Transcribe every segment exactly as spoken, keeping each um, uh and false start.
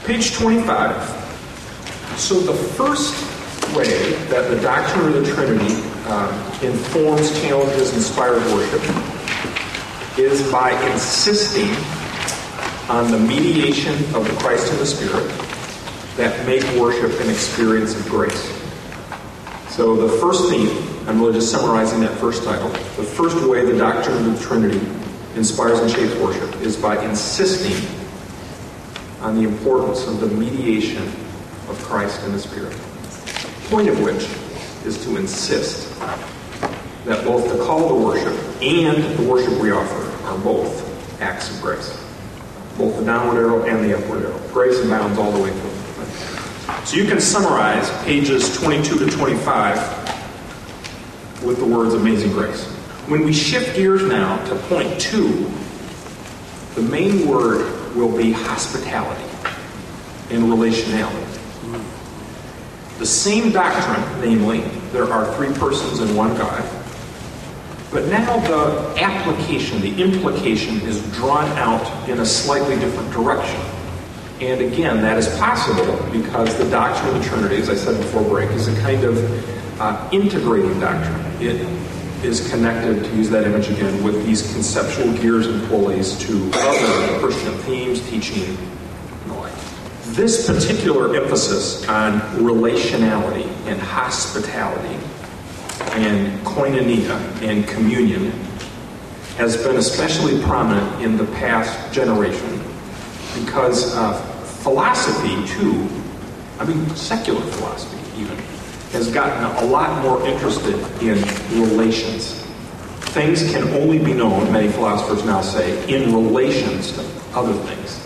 Page twenty-five. So the first way that the doctrine of the Trinity uh, informs, challenges, inspires worship is by insisting on the mediation of the Christ and the Spirit that make worship an experience of grace. So the first theme, I'm really just summarizing that first title, the first way the doctrine of the Trinity inspires and shapes worship is by insisting on the importance of the mediation of Christ and the Spirit. The point of which is to insist that both the call to worship and the worship we offer are both acts of grace. Both the downward arrow and the upward arrow. Grace abounds all the way through. So you can summarize pages twenty-two to twenty-five with the words amazing grace. When we shift gears now to point two, the main word will be hospitality and relationality. The same doctrine, namely, there are three persons and one God, but now the application, the implication is drawn out in a slightly different direction. And again, that is possible because the doctrine of the Trinity, as I said before break, is a kind of uh, integrating doctrine. It is connected, to use that image again, with these conceptual gears and pulleys to other Christian themes, teaching, and the like. This particular emphasis on relationality and hospitality and koinonia and communion has been especially prominent in the past generation because uh, philosophy, too, I mean secular philosophy even, has gotten a lot more interested in relations. Things can only be known, many philosophers now say, in relations to other things.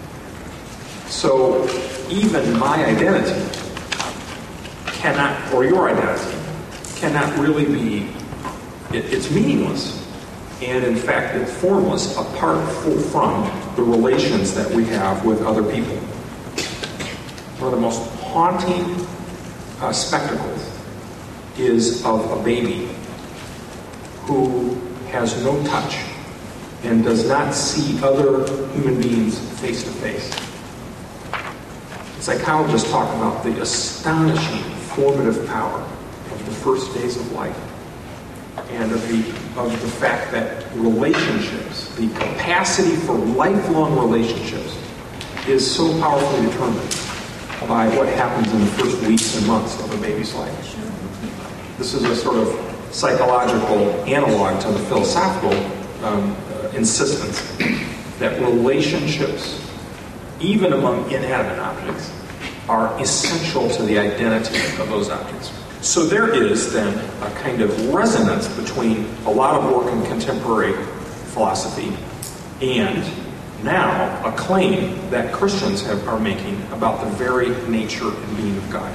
So even my identity cannot, or your identity, cannot really be, it, it's meaningless. And in fact, it's formless apart from the relations that we have with other people. One of the most haunting uh, spectacles is of a baby who has no touch and does not see other human beings face to face. Psychologists talk about the astonishing formative power of the first days of life and of the, of the fact that relationships, the capacity for lifelong relationships, is so powerfully determined by what happens in the first weeks and months of a baby's life. This is a sort of psychological analog to the philosophical um, uh, insistence that relationships, even among inanimate objects, are essential to the identity of those objects. So there is then a kind of resonance between a lot of work in contemporary philosophy and now a claim that Christians have, are making about the very nature and being of God.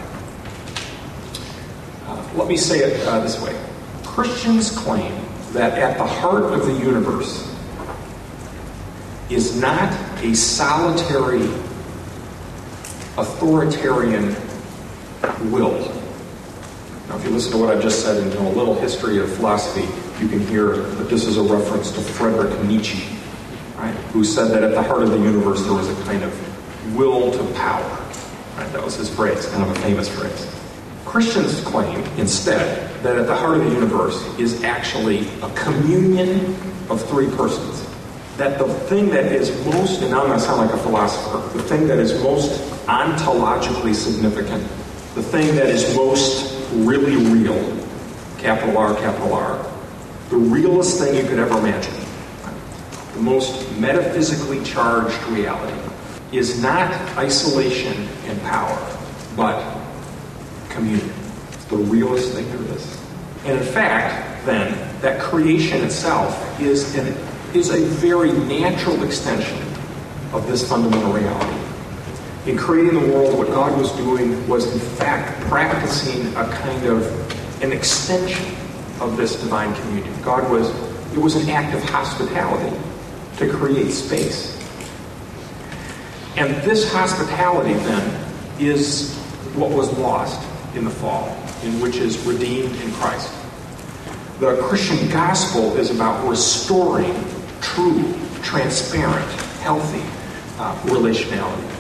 Uh, let me say it uh, this way. Christians claim that at the heart of the universe is not a solitary, authoritarian will. Now, if you listen to what I've just said and know a little history of philosophy, you can hear that this is a reference to Friedrich Nietzsche, right, who said that at the heart of the universe there was a kind of will to power. Right? That was his phrase, kind of a famous phrase. Christians claim, instead, that at the heart of the universe is actually a communion of three persons. That the thing that is most, and now I'm going to sound like a philosopher, the thing that is most ontologically significant, the thing that is most really real, capital R, capital R, the realest thing you could ever imagine, the most metaphysically charged reality, is not isolation and power, but communion. It's the realest thing there is. And in fact, then, that creation itself is an, is a very natural extension of this fundamental reality. In creating the world, what God was doing was in fact practicing a kind of an extension of this divine communion. God was, it was an act of hospitality to create space. And this hospitality then is what was lost in the fall, in which is redeemed in Christ. The Christian gospel is about restoring true, transparent, healthy uh, relationality.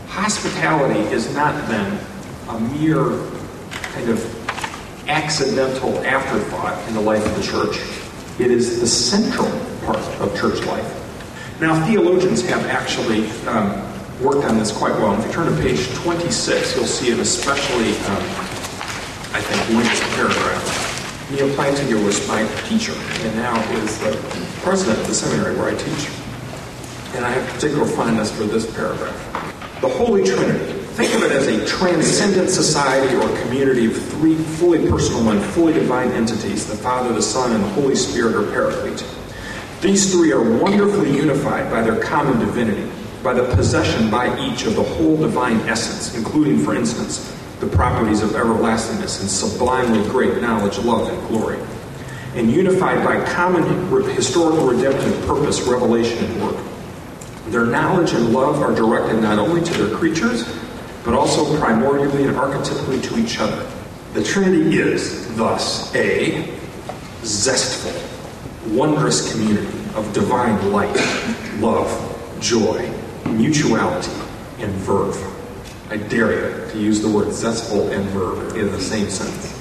Hospitality is not then a mere kind of accidental afterthought in the life of the church. It is the central part of church life. Now, theologians have actually um, worked on this quite well. If you turn to page twenty-six, you'll see an especially, um, I think, wonderful paragraph. Neil Plantinga was my teacher, and now is the president of the seminary where I teach. And I have particular fondness for this paragraph. The Holy Trinity. Think of it as a transcendent society or community of three fully personal and fully divine entities, the Father, the Son, and the Holy Spirit or Paraclete. These three are wonderfully unified by their common divinity, by the possession by each of the whole divine essence, including, for instance, the properties of everlastingness and sublimely great knowledge, love, and glory, and unified by common historical redemptive purpose, revelation, and work. Their knowledge and love are directed not only to their creatures, but also primordially and archetypically to each other. The Trinity is, thus, a zestful, wondrous community of divine light, love, joy, mutuality, and verve. I dare you to use the word zestful and verve in the same sentence.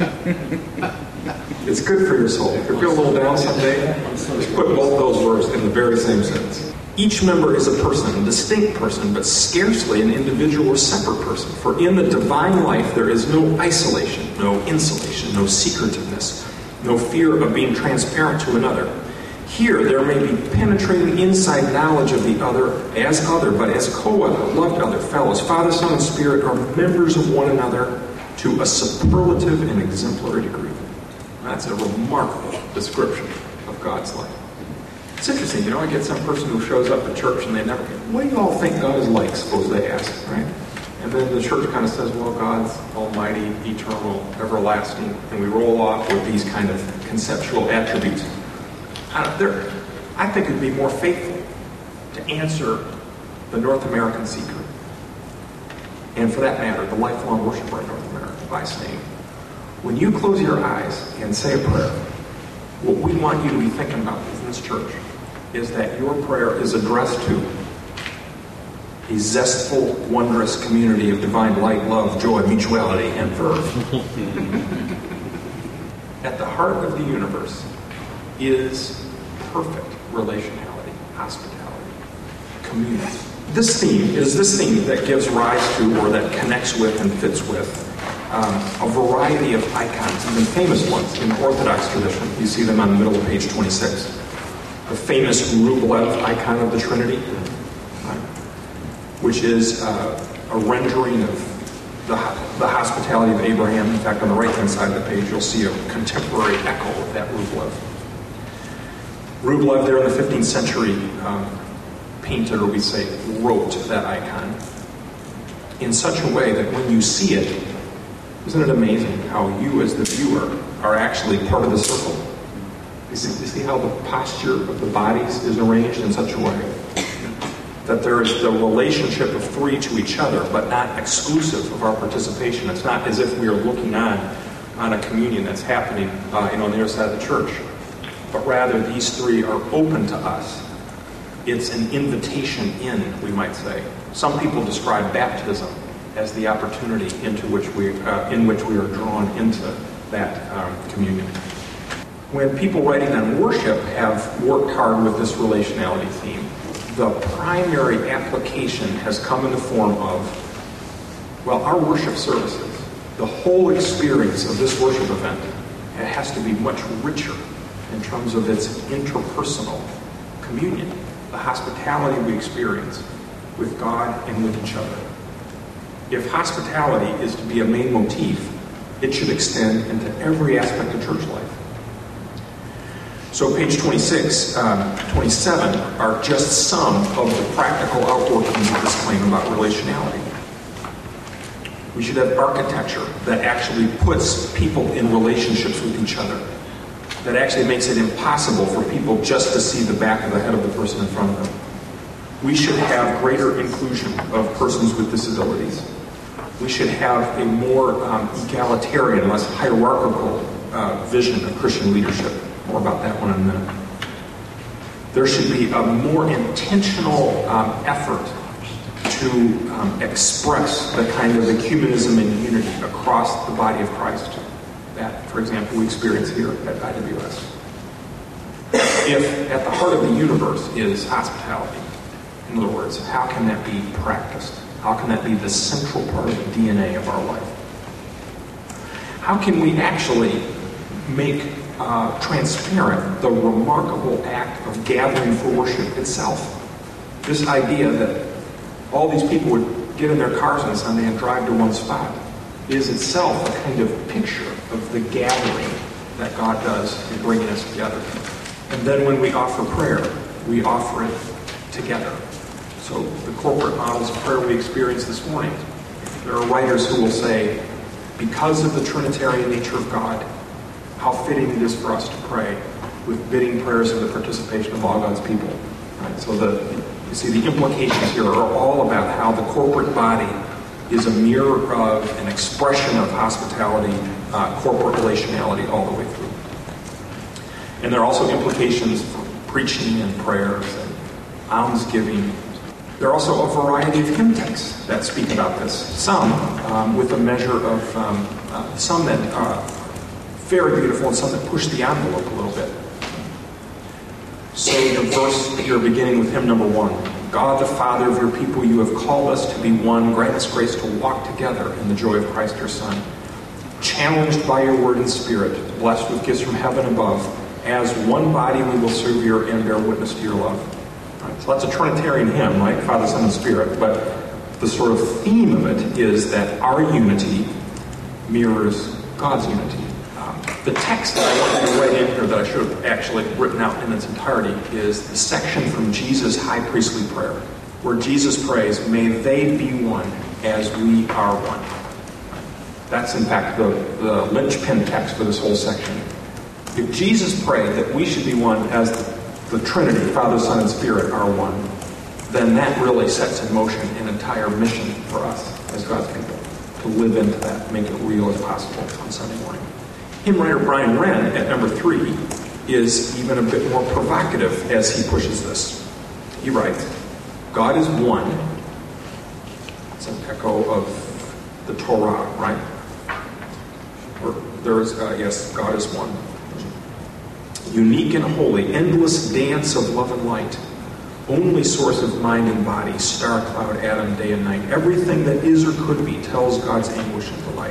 It's good for your soul. If you feel a little down someday, just put both those verbs in the very same sentence. Each member is a person, a distinct person, but scarcely an individual or separate person. For in the divine life there is no isolation, no insulation, no secretiveness, no fear of being transparent to another. Here there may be penetrating inside knowledge of the other as other, but as co-other, loved other fellows. Father, Son, and Spirit are members of one another to a superlative and exemplary degree. That's a remarkable description of God's life. It's interesting, you know, I get some person who shows up at church and they never get, what do you all think God is like, suppose they ask, right? And then the church kind of says, well, God's almighty, eternal, everlasting, and we roll off with these kind of conceptual attributes. I, don't, there, I think it would be more faithful to answer the North American seeker, and for that matter, the lifelong worshiper in North America, by saying, when you close your eyes and say a prayer, what we want you to be thinking about in this church is that your prayer is addressed to a zestful, wondrous community of divine light, love, joy, mutuality, and verve. At the heart of the universe is perfect relationality, hospitality, community. This theme is this theme that gives rise to, or that connects with and fits with, Um, a variety of icons, even famous ones in the Orthodox tradition. You see them on the middle of page twenty-six. The famous Rublev icon of the Trinity, right, which is uh, a rendering of the, the hospitality of Abraham. In fact, on the right-hand side of the page, you'll see a contemporary echo of that Rublev. Rublev, there in the fifteenth century, um, painted, or we say, wrote that icon in such a way that when you see it, isn't it amazing how you, as the viewer, are actually part of the circle? You see, you see how the posture of the bodies is arranged in such a way that there is the relationship of three to each other, but not exclusive of our participation. It's not as if we are looking on on a communion that's happening uh, you know, on the other side of the church, but rather these three are open to us. It's an invitation in, we might say. Some people describe baptism as the opportunity into which we, uh, in which we are drawn into that um, communion. When people writing on worship have worked hard with this relationality theme, the primary application has come in the form of, well, our worship services, the whole experience of this worship event, it has to be much richer in terms of its interpersonal communion, the hospitality we experience with God and with each other. If hospitality is to be a main motif, it should extend into every aspect of church life. So page twenty-six, um, twenty-seven are just some of the practical outworkings of this claim about relationality. We should have architecture that actually puts people in relationships with each other, that actually makes it impossible for people just to see the back of the head of the person in front of them. We should have greater inclusion of persons with disabilities. We should have a more um, egalitarian, less hierarchical uh, vision of Christian leadership. More about that one in a minute. There should be a more intentional um, effort to um, express the kind of ecumenism and unity across the body of Christ that, for example, we experience here at I W S. If at the heart of the universe is hospitality, in other words, how can that be practiced? How can that be the central part of the D N A of our life? How can we actually make uh, transparent the remarkable act of gathering for worship itself? This idea that all these people would get in their cars on Sunday and drive to one spot is itself a kind of picture of the gathering that God does in bringing us together. And then when we offer prayer, we offer it together. So the corporate models of prayer we experienced this morning, there are writers who will say, because of the Trinitarian nature of God, how fitting it is for us to pray with bidding prayers for the participation of all God's people. Right? So the, you see the implications here are all about how the corporate body is a mirror of an expression of hospitality, uh, corporate relationality all the way through. And there are also implications for preaching and prayers and almsgiving. There are also a variety of hymn texts that speak about this. Some um, with a measure of, um, uh, some that are very beautiful and some that push the envelope a little bit. So the verse here beginning with hymn number one. God, the Father of your people, you have called us to be one. Grant us grace to walk together in the joy of Christ your Son. Challenged by your word and spirit, blessed with gifts from heaven above, as one body we will serve your and bear witness to your love. Right, so that's a Trinitarian hymn, right? Father, Son, and Spirit. But the sort of theme of it is that our unity mirrors God's unity. Um, the text that I wanted to write in here that I should have actually written out in its entirety is the section from Jesus' high priestly prayer, where Jesus prays, may they be one as we are one. Right? That's in fact the, the linchpin text for this whole section. If Jesus prayed that we should be one as the, the Trinity, Father, Son, and Spirit are one, then that really sets in motion an entire mission for us as God's people to live into that, make it real as possible on Sunday morning. Hymn writer Brian Wren at number three is even a bit more provocative as he pushes this. He writes, God is one. It's an echo of the Torah, right? Or there is, uh, yes, God is one. Unique and holy, endless dance of love and light, only source of mind and body, star, cloud, atom, day and night. Everything that is or could be tells God's anguish and delight.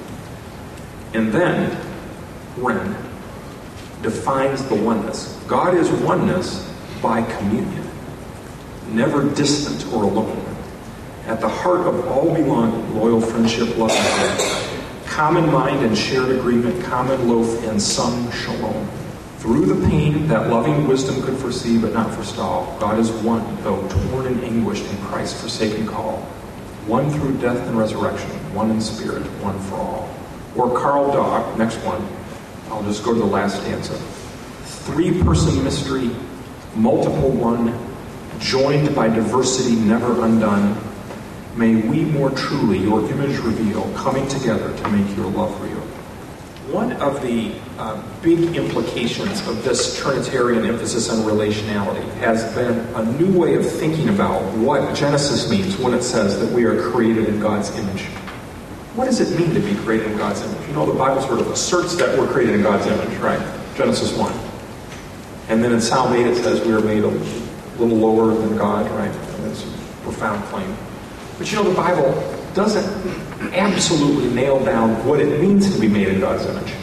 And then, Wren defines the oneness. God is oneness by communion, never distant or alone. At the heart of all belonging, loyal friendship, love, and faith, common mind and shared agreement, common loaf and some shalom. Through the pain that loving wisdom could foresee but not forestall, God is one, though torn and anguished in Christ's forsaken call. One through death and resurrection, one in spirit, one for all. Or Carl Dog, next one, I'll just go to the last stanza. Three-person mystery, multiple one, joined by diversity never undone. May we more truly your image reveal, coming together to make your love real. One of the uh, big implications of this Trinitarian emphasis on relationality has been a new way of thinking about what Genesis means when it says that we are created in God's image. What does it mean to be created in God's image? You know, the Bible sort of asserts that we're created in God's image, right? Genesis one. And then in Psalm eight it says we are made a little lower than God, right? That's a profound claim. But you know, the Bible doesn't absolutely nail down what it means to be made in God's image.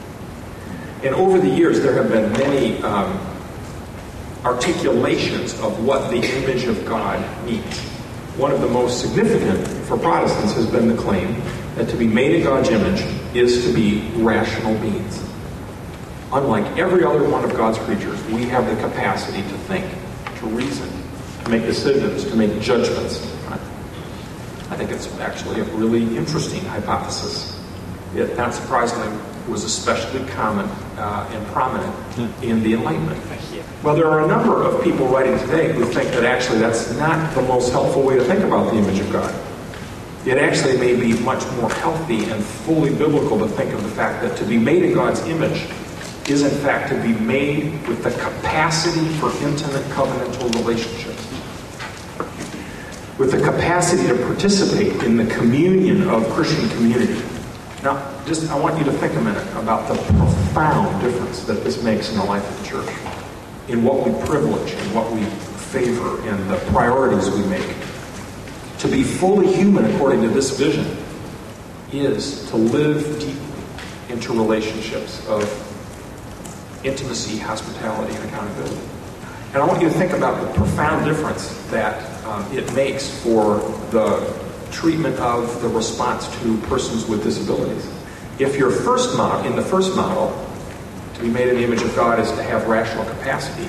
And over the years, there have been many um, articulations of what the image of God means. One of the most significant for Protestants has been the claim that to be made in God's image is to be rational beings. Unlike every other one of God's creatures, we have the capacity to think, to reason, to make decisions, to make judgments. Right? I think it's actually a really interesting hypothesis. It, not surprisingly, was especially common uh, and prominent in the Enlightenment. Well, there are a number of people writing today who think that actually that's not the most helpful way to think about the image of God. It actually may be much more healthy and fully biblical to think of the fact that to be made in God's image is in fact to be made with the capacity for intimate covenantal relationships. with the capacity to participate in the communion of Christian community. Now, just I want you to think a minute about the profound difference that this makes in the life of the church, in what we privilege, in what we favor, in the priorities we make. To be fully human, according to this vision, is to live deeply into relationships of intimacy, hospitality, and accountability. And I want you to think about the profound difference that um, it makes for the treatment of the response to persons with disabilities. If your first model, in the first model, to be made in the image of God is to have rational capacity,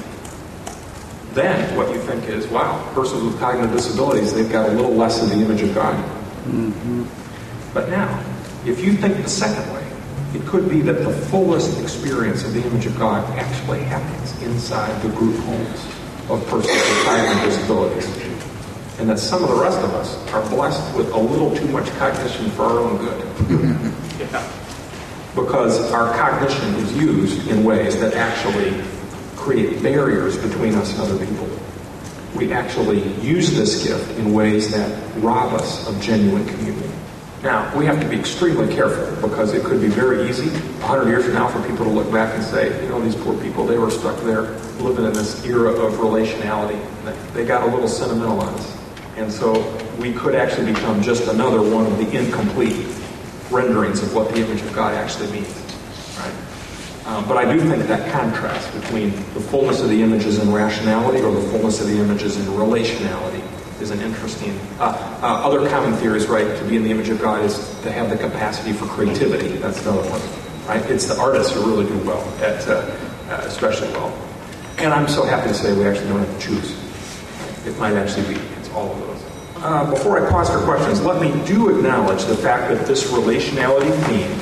then what you think is, wow, persons with cognitive disabilities, they've got a little less of the image of God. Mm-hmm. But now, if you think the second way, it could be that the fullest experience of the image of God actually happens inside the group homes of persons with cognitive disabilities. And that some of the rest of us are blessed with a little too much cognition for our own good. Yeah. Because our cognition is used in ways that actually create barriers between us and other people. We actually use this gift in ways that rob us of genuine communion. Now, we have to be extremely careful because it could be very easy a hundred years from now for people to look back and say, you know, these poor people, they were stuck there living in this era of relationality. They got a little sentimental on us. And so we could actually become just another one of the incomplete renderings of what the image of God actually means. Right? Um, but I do think that contrast between the fullness of the images in rationality or the fullness of the images in relationality is an interesting... Uh, uh, other common theories, right, to be in the image of God is to have the capacity for creativity. That's another one. Right? It's the artists who really do well, at, uh, uh, especially well. And I'm so happy to say we actually don't have to choose. It might actually be it's all of those. Uh, before I pause for questions, let me do acknowledge the fact that this relationality theme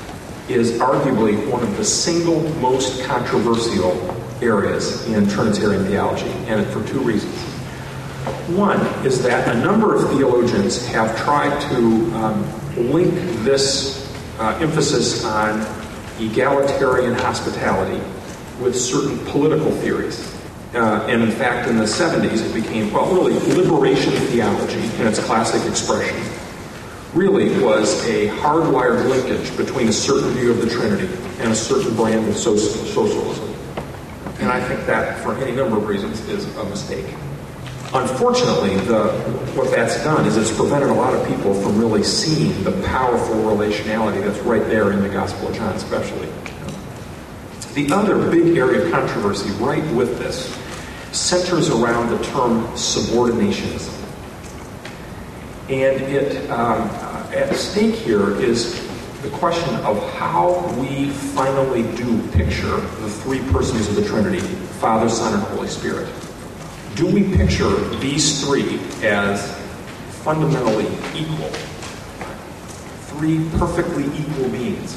is arguably one of the single most controversial areas in Trinitarian theology, and for two reasons. One is that a number of theologians have tried to um, link this uh, emphasis on egalitarian hospitality with certain political theories. Uh, and in fact, in the seventies, it became, well, really, liberation theology in its classic expression really was a hardwired linkage between a certain view of the Trinity and a certain brand of social, socialism. And I think that, for any number of reasons, is a mistake. Unfortunately, the, what that's done is it's prevented a lot of people from really seeing the powerful relationality that's right there in the Gospel of John, especially. The other big area of controversy right with this centers around the term subordinationism. And it um, at stake here is the question of how we finally do picture the three persons of the Trinity, Father, Son, and Holy Spirit. Do we picture these three as fundamentally equal? Three perfectly equal beings?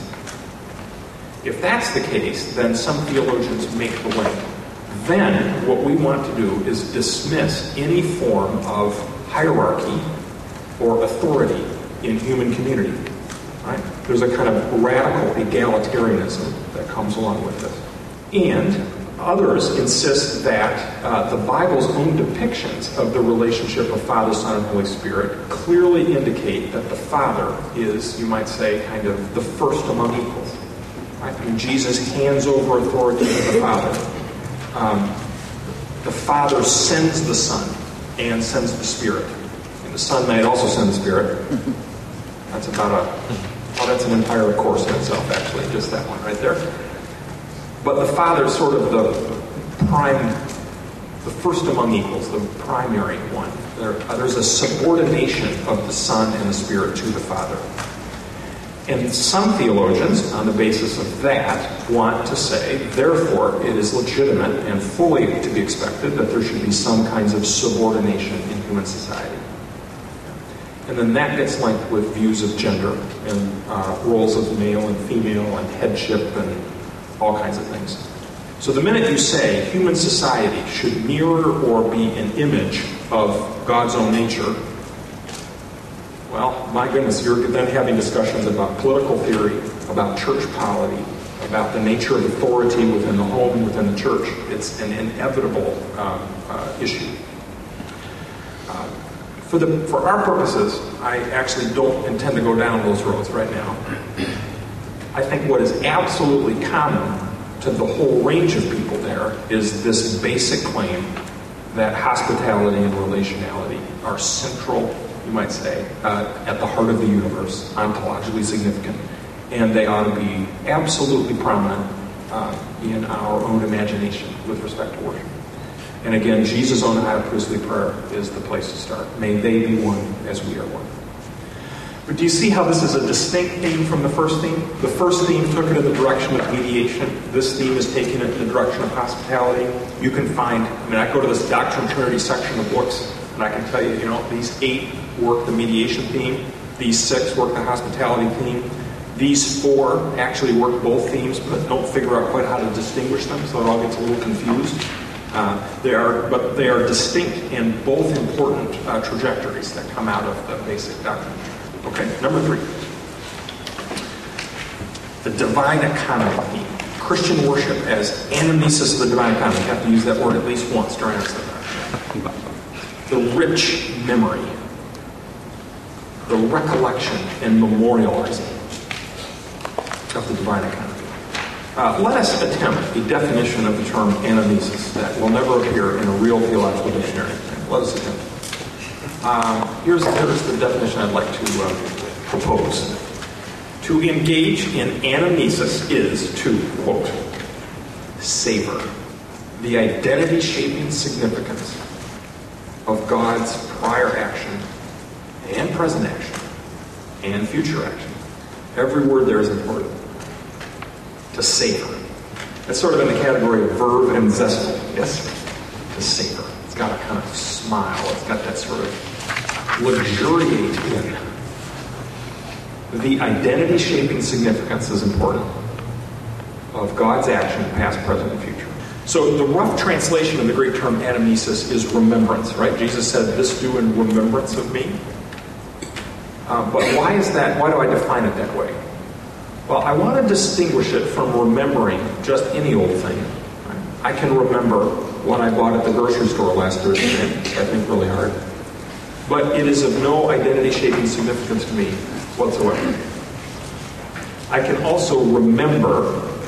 If that's the case, then some theologians make the link. Then what we want to do is dismiss any form of hierarchy or authority in human community. Right? There's a kind of radical egalitarianism that comes along with this. And others insist that uh, the Bible's own depictions of the relationship of Father, Son, and Holy Spirit clearly indicate that the Father is, you might say, kind of the first among equals. Right? When Jesus hands over authority to the Father, um, the Father sends the Son and sends the Spirit. And the Son might also send the Spirit. That's about a, oh, that's an entire course in itself, actually, just that one right there. But the Father is sort of the prime, the first among equals, the primary one. There, uh, there's a subordination of the Son and the Spirit to the Father. And some theologians, on the basis of that, want to say, therefore, it is legitimate and fully to be expected that there should be some kinds of subordination in human society. And then that gets linked with views of gender and uh, roles of male and female and headship and all kinds of things. So the minute you say human society should mirror or be an image of God's own nature, well, my goodness, you're then having discussions about political theory, about church polity, about the nature of authority within the home and within the church. It's an inevitable um, uh, issue. Uh, for the for our purposes, I actually don't intend to go down those roads right now. I think what is absolutely common to the whole range of people there is this basic claim that hospitality and relationality are central, you might say, uh, at the heart of the universe, ontologically significant, and they ought to be absolutely prominent uh, in our own imagination with respect to worship. And again, Jesus' own high priestly prayer is the place to start. May they be one as we are one. But do you see how this is a distinct theme from the first theme? The first theme took it in the direction of mediation. This theme is taking it in the direction of hospitality. You can find, I mean, I go to this Doctrine and Trinity section of books, and I can tell you, you know, these eight work the mediation theme. These six work the hospitality theme. These four actually work both themes, but don't figure out quite how to distinguish them, so it all gets a little confused. Uh, they are, but they are distinct and both important uh, trajectories that come out of the basic doctrine. Okay, number three. The divine economy theme. Christian worship as anamnesis of the divine economy. You have to use that word at least once during our seminar. The rich memory. The recollection and memorializing of the divine economy. Uh, let us attempt a definition of the term anamnesis that will never appear in a real theological dictionary. Let us attempt. Um, here's, here's the definition I'd like to uh, propose. To engage in anamnesis is to, quote, savor the identity-shaping significance of God's prior action and present action and future action. Every word there is important. To savor. That's sort of in the category of verb and zestful. Yes? To savor. It's got a kind of smile. It's got that sort of luxuriate in. The identity-shaping significance is important of God's action, past, present, and future. So the rough translation of the Greek term anamnesis is remembrance, right? Jesus said, "This do in remembrance of me." Uh, but why is that? Why do I define it that way? Well, I want to distinguish it from remembering just any old thing. Right? I can remember what I bought at the grocery store last Thursday night, I think really hard. But it is of no identity-shaping significance to me whatsoever. I can also remember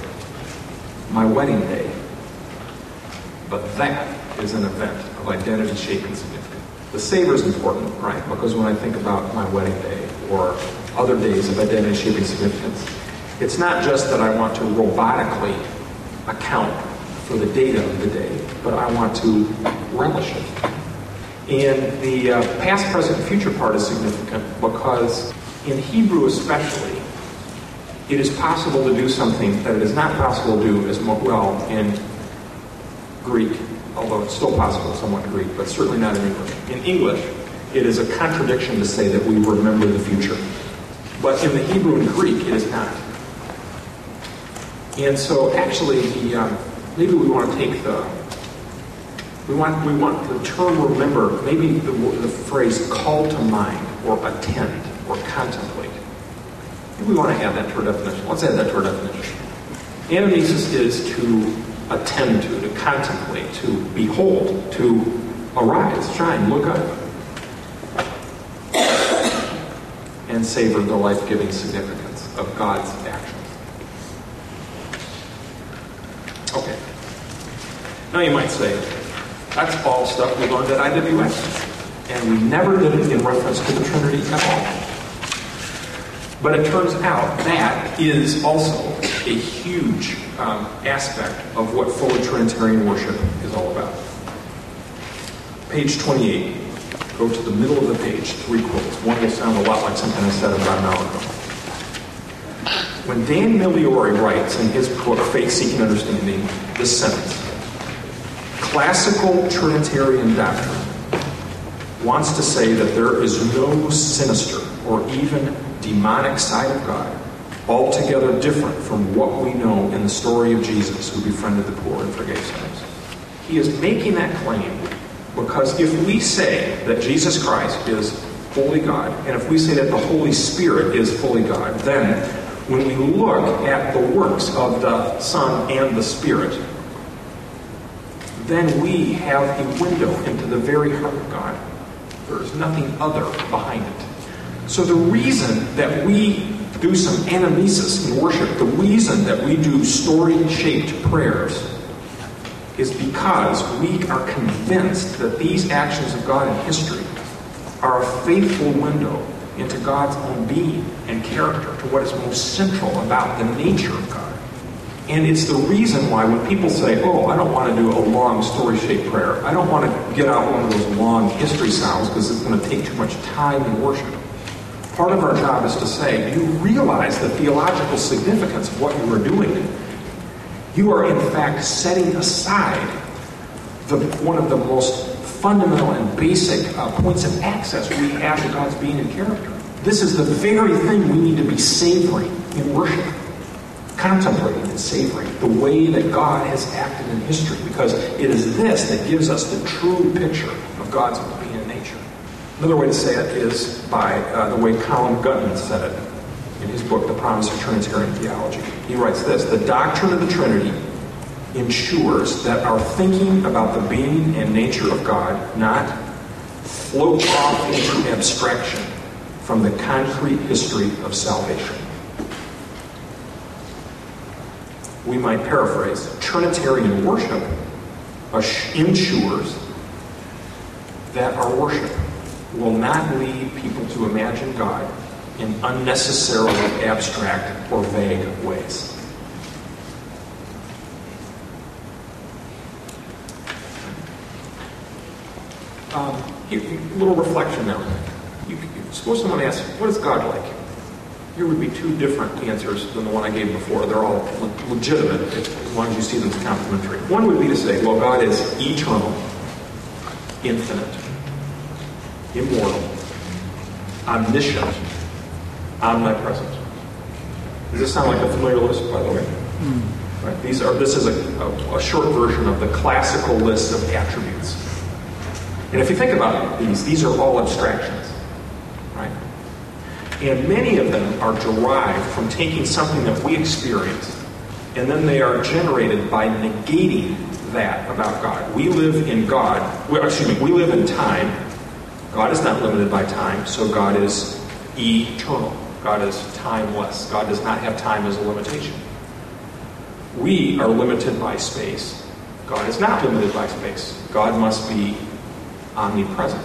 my wedding day. But that is an event of identity-shaping significance. The savor is important, right? Because when I think about my wedding day or other days of identity-shaping significance, it's not just that I want to robotically account for the data of the day, but I want to relish it. And the uh, past, present, and future part is significant because in Hebrew especially, it is possible to do something that it is not possible to do as well in Greek, although it's still possible somewhat in Greek, but certainly not in English. In English, it is a contradiction to say that we remember the future. But in the Hebrew and Greek, it is not. And so actually, the, um, maybe we want to take the, we want we want the term remember, maybe the, the phrase call to mind, or attend, or contemplate. Maybe we want to add that to our definition. Let's add that to our definition. Anamnesis is to attend to, to contemplate, to behold, to arise, shine, look up, and savor the life-giving significance of God's actions. Okay. Now you might say, that's all stuff we learned at I W S, and we never did it in reference to the Trinity at all. But it turns out that is also a huge um, aspect of what fully Trinitarian worship is all about. Page twenty-eight. Go to the middle of the page, three quotes. One will sound a lot like something I said about an hour ago. When Dan Migliore writes in his book, Faith Seeking Understanding, this sentence: classical Trinitarian doctrine wants to say that there is no sinister or even demonic side of God, altogether different from what we know in the story of Jesus, who befriended the poor and forgave sinners. He is making that claim because if we say that Jesus Christ is fully God, and if we say that the Holy Spirit is fully God, then when we look at the works of the Son and the Spirit, then we have a window into the very heart of God. There's nothing other behind it. So the reason that we do some anamnesis in worship, the reason that we do story-shaped prayers, is because we are convinced that these actions of God in history are a faithful window into God's own being and character, to what is most central about the nature of God. And it's the reason why when people say, oh, I don't want to do a long story-shaped prayer, I don't want to get out one of those long history sounds because it's going to take too much time in worship. Part of our job is to say, do you realize the theological significance of what you are doing? You are, in fact, setting aside the, one of the most fundamental and basic uh, points of access we have to God's being and character. This is the very thing we need to be savoring in worship. Contemplating and savoring the way that God has acted in history, because it is this that gives us the true picture of God's being and nature. Another way to say it is by uh, the way Colin Gutman said it in his book, The Promise of Trinitarian Theology. He writes this: the doctrine of the Trinity ensures that our thinking about the being and nature of God not float off into abstraction from the concrete history of salvation. We might paraphrase, Trinitarian worship ensures that our worship will not lead people to imagine God in unnecessarily abstract or vague ways. Um, here, a little reflection now. You, you, suppose someone asks, what is God like? Here would be two different answers than the one I gave before. They're all le- legitimate, as long as you see them as complementary. One would be to say, well, God is eternal, infinite, immortal, omniscient, omnipresent. Does this sound like a familiar list, by the way? Mm. Right? These are. This is a, a, a short version of the classical list of attributes. And if you think about these, these are all abstractions, right? And many of them are derived from taking something that we experience, and then they are generated by negating that about God. We live in God, well, excuse me, we live in time. God is not limited by time, so God is eternal. God is timeless. God does not have time as a limitation. We are limited by space. God is not limited by space. God must be omnipresent.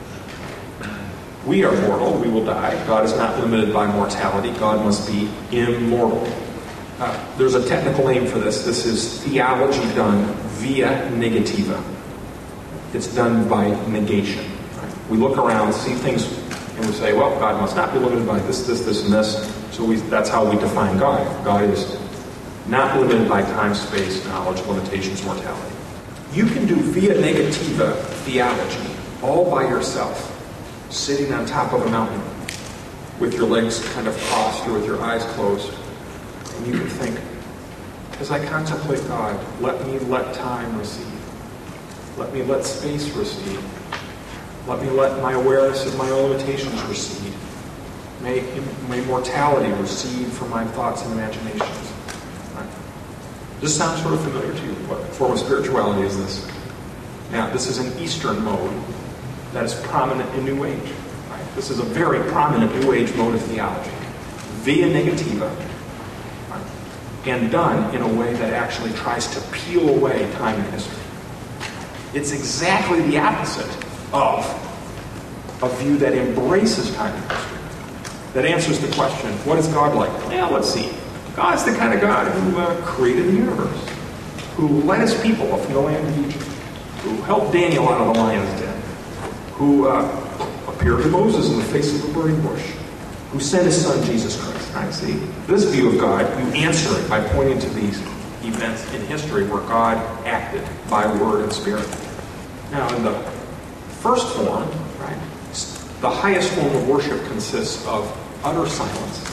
We are mortal. We will die. God is not limited by mortality. God must be immortal. Uh, there's a technical name for this. This is theology done via negativa. It's done by negation. Right? We look around, see things, and we say, well, God must not be limited by this, this, this, and this. So we, that's how we define God. God is not limited by time, space, knowledge, limitations, mortality. You can do via negativa theology all by yourself, sitting on top of a mountain with your legs kind of crossed or with your eyes closed. And you can think, as I contemplate God, let me let time recede. Let me let space recede. Let me let my awareness of my own limitations recede. May, may mortality recede from my thoughts and imaginations. Right? This sounds sort of familiar to you. What form of spirituality is this? Now, this is an Eastern mode that is prominent in New Age. Right? This is a very prominent New Age mode of theology. Via negativa. Right? And done in a way that actually tries to peel away time and history. It's exactly the opposite of a view that embraces time and history. That answers the question, what is God like? Well, let's see. God's the kind of God who uh, created the universe, who led his people up from the land of Egypt, who helped Daniel out of the lion's den, who uh, appeared to Moses in the face of a burning bush, who sent his son Jesus Christ. I see. This view of God, you answer it by pointing to these events in history where God acted by word and spirit. Now, in the first form, right, the highest form of worship consists of utter silence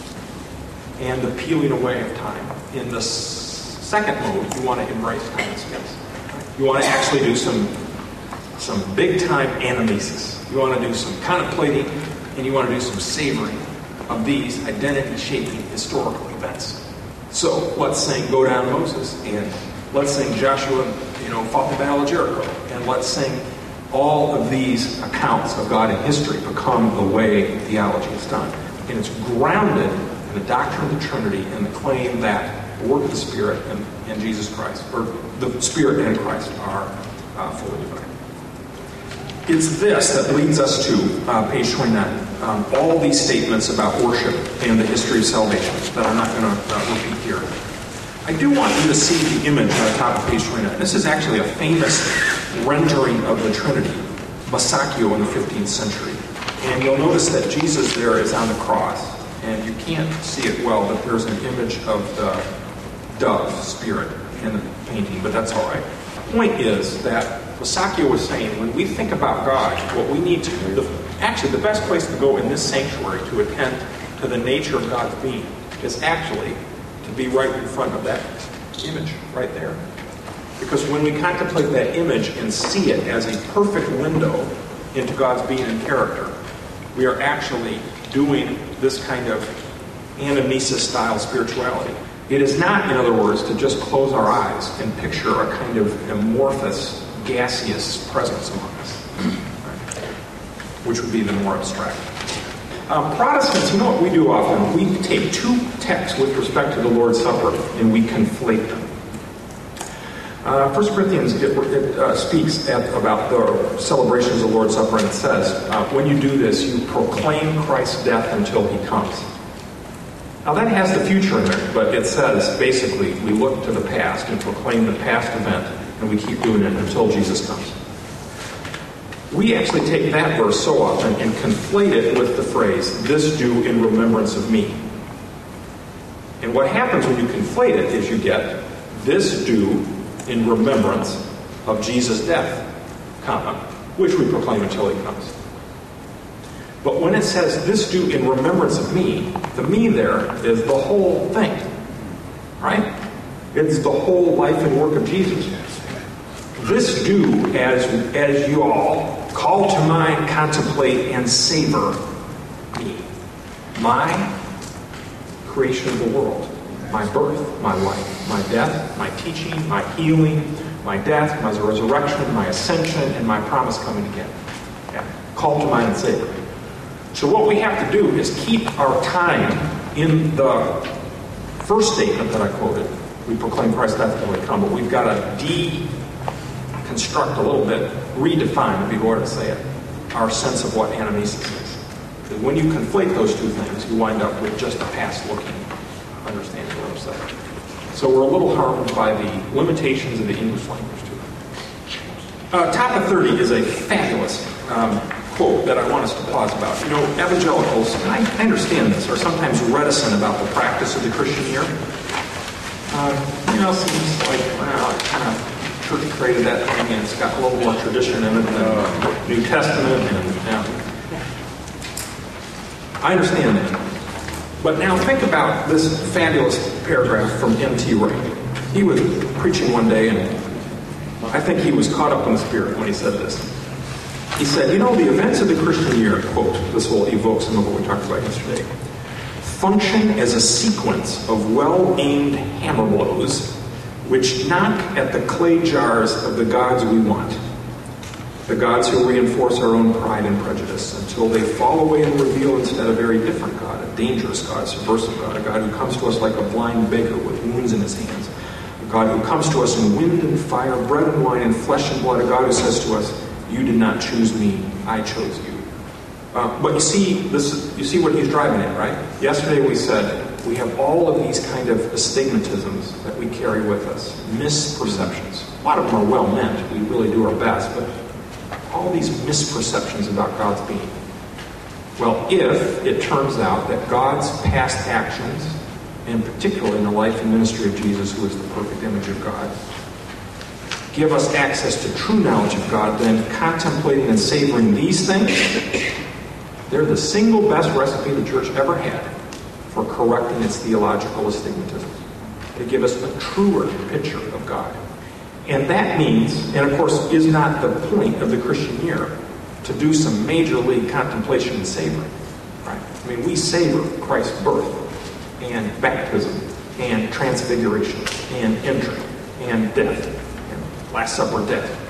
and the peeling away of time. In the s- second mode, you want to embrace time and space. You want to actually do some some big-time anamnesis. You want to do some contemplating, and you want to do some savoring of these identity-shaping historical events. So let's sing Go Down Moses, and let's sing Joshua, you know, fought the Battle of Jericho, and let's sing all of these accounts of God in history become the way theology is done. And it's grounded in the doctrine of the Trinity and the claim that the work of the Spirit and, and Jesus Christ, or the Spirit and Christ, are uh, fully divine. It's this that leads us to uh, page twenty-nine. Um, all these statements about worship and the history of salvation that I'm not going to uh, repeat here. I do want you to see the image on the top of page twenty-nine. This is actually a famous rendering of the Trinity, Masaccio in the fifteenth century. And you'll notice that Jesus there is on the cross. And you can't see it well, but there's an image of the dove spirit in the painting, but that's all right. The point is that Masaccio was saying, when we think about God, what we need to do, the, actually the best place to go in this sanctuary to attend to the nature of God's being is actually to be right in front of that image right there. Because when we contemplate that image and see it as a perfect window into God's being and character, we are actually doing this kind of anamnesis-style spirituality. It is not, in other words, to just close our eyes and picture a kind of amorphous, gaseous presence among us, right? Which would be the more abstract. Um, Protestants, you know what we do often? We take two texts with respect to the Lord's Supper and we conflate them. Uh, First Corinthians it, it, uh, speaks at, about the celebrations of the Lord's Supper, and it says, uh, when you do this, you proclaim Christ's death until he comes. Now that has the future in it, but it says, basically, we look to the past and proclaim the past event, and we keep doing it until Jesus comes. We actually take that verse so often and conflate it with the phrase, this do in remembrance of me. And what happens when you conflate it is you get, this do in remembrance of Jesus' death, comma, which we proclaim until he comes. But when it says, this do in remembrance of me, the me there is the whole thing, right? It's the whole life and work of Jesus. This do as, as you all call to mind, contemplate, and savor me. My creation of the world. My birth, my life, my death, my teaching, my healing, my death, my resurrection, my ascension, and my promise coming again. Yeah. Call to mind and savor. So what we have to do is keep our time in the first statement that I quoted. We proclaim Christ's death until he come, but we've got to deconstruct a little bit, redefine, would be the word to say it, our sense of what anamnesis is. Because when you conflate those two things, you wind up with just a past-looking understanding of what I'm saying. So we're a little harmed by the limitations of the English language too. Uh, top of thirty is a fabulous um, quote that I want us to pause about. You know, evangelicals, and I, I understand this, are sometimes reticent about the practice of the Christian year. Uh, you know, seems like, well, it kind of church created that thing and it's got a little more tradition in it than the New Testament. And, yeah. I understand that. But now think about this fabulous paragraph from N T Wright. He was preaching one day, and I think he was caught up in the Spirit when he said this. He said, you know, the events of the Christian year, quote, this will evoke some of what we talked about yesterday, function as a sequence of well-aimed hammer blows which knock at the clay jars of the gods we want. The gods who reinforce our own pride and prejudice until they fall away and reveal instead a very different God, a dangerous God, a subversive God, a God who comes to us like a blind beggar with wounds in his hands, a God who comes to us in wind and fire, bread and wine, and flesh and blood, a God who says to us, you did not choose me, I chose you. Uh, but you see, this, you see what he's driving at, right? Yesterday we said we have all of these kind of astigmatisms that we carry with us, misperceptions. A lot of them are well meant, we really do our best, but all these misperceptions about God's being. Well, if it turns out that God's past actions, and particularly in the life and ministry of Jesus, who is the perfect image of God, give us access to true knowledge of God, then contemplating and savoring these things, they're the single best recipe the church ever had for correcting its theological astigmatism. They give us a truer picture of God. And that means, and of course is not the point of the Christian year, to do some major league contemplation and savoring. Right? I mean, we savor Christ's birth and baptism and transfiguration and entry and death, and Last Supper death.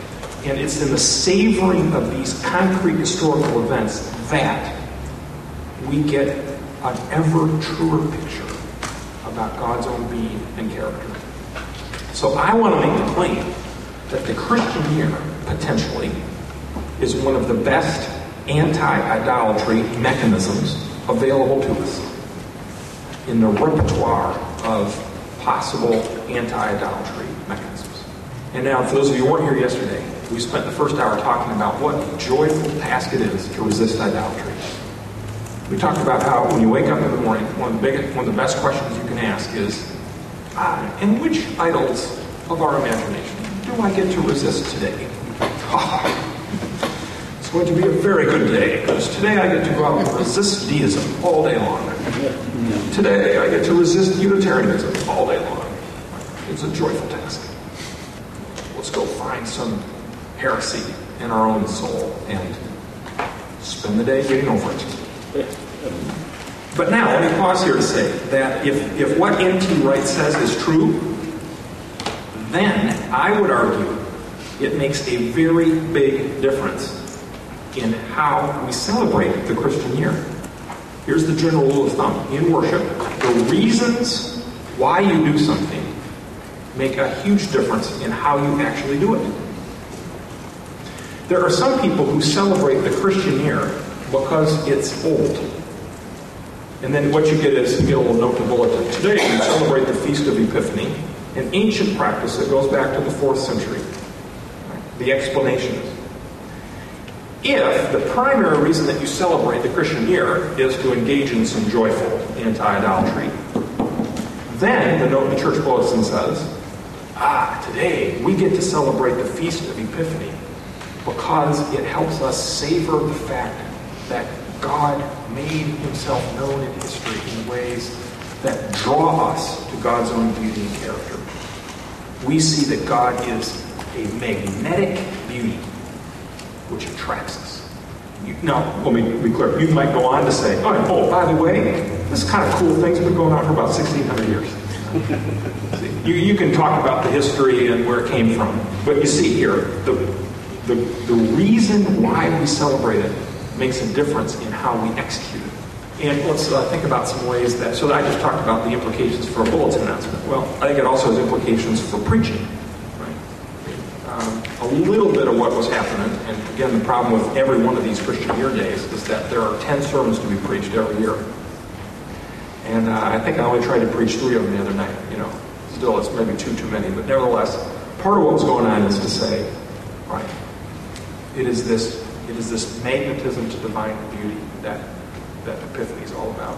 And it's in the savoring of these concrete historical events that we get an ever truer picture about God's own being and character. So I want to make the claim that the Christian year, potentially, is one of the best anti-idolatry mechanisms available to us in the repertoire of possible anti-idolatry mechanisms. And now, for those of you who weren't here yesterday, we spent the first hour talking about what a joyful task it is to resist idolatry. We talked about how when you wake up in the morning, one of the biggest, one of the best questions you can ask is, ah, in which idols of our imagination do I get to resist today? Oh, it's going to be a very good day, because today I get to go out and resist deism all day long. Today I get to resist Unitarianism all day long. It's a joyful task. Let's go find some heresy in our own soul and spend the day getting over it. But now, let me pause here to say that if, if what N T Wright says is true, then I would argue it makes a very big difference in how we celebrate the Christian year. Here's the general rule of thumb. In worship, the reasons why you do something make a huge difference in how you actually do it. There are some people who celebrate the Christian year because it's old. And then what you get is, you get a little note in the bulletin. Today we celebrate the Feast of Epiphany, an ancient practice that goes back to the fourth century. The explanation is, if the primary reason that you celebrate the Christian year is to engage in some joyful anti-idolatry, then the note in the church bulletin says, ah, today we get to celebrate the Feast of Epiphany because it helps us savor the fact that God made himself known in history in ways that draw us to God's own beauty and character. We see that God is a magnetic beauty which attracts us. You, now, let me be clear. You might go on to say, oh, oh, by the way, this kind of cool thing's been going on for about sixteen hundred years. See, you, you can talk about the history and where it came from, but you see here, the, the, the reason why we celebrate it makes a difference in how we execute it. And let's uh, think about some ways that, so that I just talked about the implications for a bulletin announcement. Well, I think it also has implications for preaching. Right? Um, a little bit of what was happening, and again, the problem with every one of these Christian year days is that there are ten sermons to be preached every year. And uh, I think I only tried to preach three of them the other night. You know, still it's maybe two too many, but nevertheless, part of what was going on is to say, right, it is this It is this magnetism to divine beauty that, that Epiphany is all about.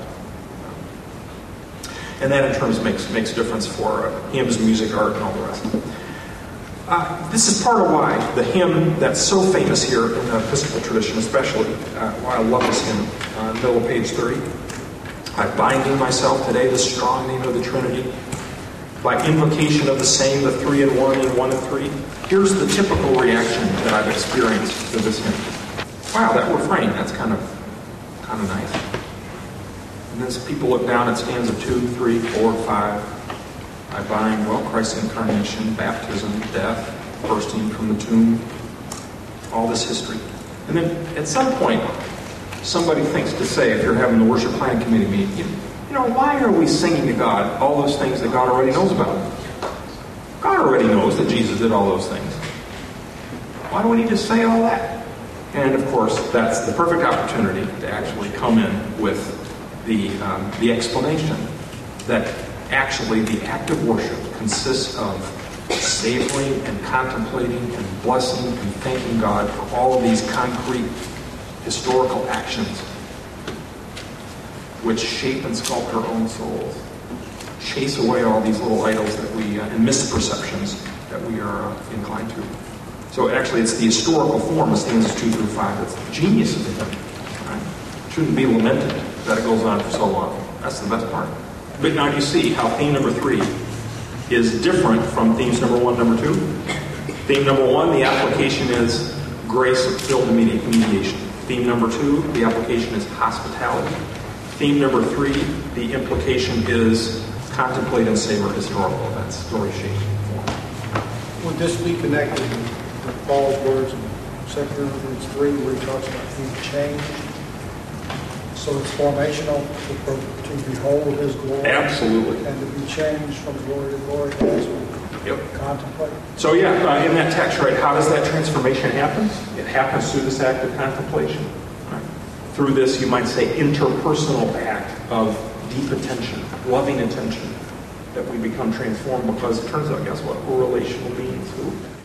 And that in terms makes makes difference for uh, hymns, music, art, and all the rest. Uh, this is part of why the hymn that's so famous here in the Episcopal tradition especially, uh, why I love this hymn, uh, middle of page thirty. I bind in myself today the strong name of the Trinity, by invocation of the same, the three in one and one in three. Here's the typical reaction that I've experienced to this hymn. Wow, that refrain, that's kind of kind of nice. And then as people look down at stanza two, three, four, five. I bind, well, Christ's incarnation, baptism, death, bursting from the tomb, all this history. And then at some point, somebody thinks to say, if you're having the worship planning committee meeting, you, you know, why are we singing to God all those things that God already knows about? God already knows that Jesus did all those things. Why do we need to say all that? And of course, that's the perfect opportunity to actually come in with the, um, the explanation that actually the act of worship consists of savoring and contemplating and blessing and thanking God for all of these concrete historical actions which shape and sculpt our own souls, chase away all these little idols that we uh, and misperceptions that we are uh, inclined to. So actually, it's the historical form of stanzas two through five. It's the genius of the hymn. Right? It shouldn't be lamented that it goes on for so long. That's the best part. But now you see how theme number three is different from themes number one, number two. Theme number one, the application is grace-filled mediation. Theme number two, the application is hospitality. Theme number three, the implication is contemplate and savor historical events, story, shape, form. Would this be connected Paul's words in Second Corinthians three, where he talks about being changed. So it's formational to, to behold his glory. Absolutely. And to be changed from glory to glory as we Yep. contemplate. So yeah, uh, in that text, right, how does that transformation happen? It happens through this act of contemplation. Right? Through this, you might say, interpersonal act of deep attention, loving attention, that we become transformed because it turns out, guess what? We're relational beings who